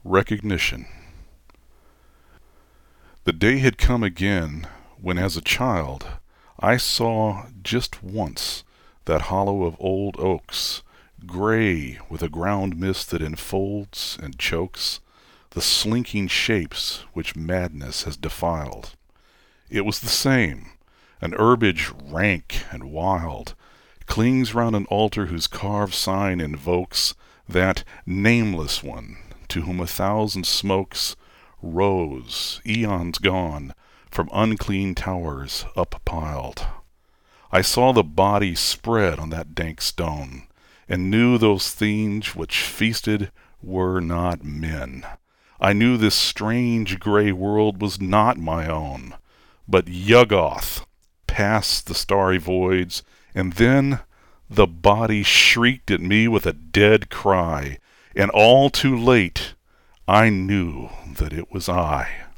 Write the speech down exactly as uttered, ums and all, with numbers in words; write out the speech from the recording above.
Recognition. The day had come again when as a child I saw just once that hollow of old oaks, Grey with a ground mist that enfolds and chokes The slinking shapes which madness has defiled. It was the same, an herbage rank and wild Clings round an altar whose carved sign invokes That nameless one to whom a thousand smokes Rose, aeons gone, from unclean towers up-piled. I saw the body spread on that dank stone, And knew those things which feasted were not men. I knew this strange grey world was not my own, But Yuggoth, past the starry voids, and then The body shrieked at me with a dead cry, And all too late I knew that it was I.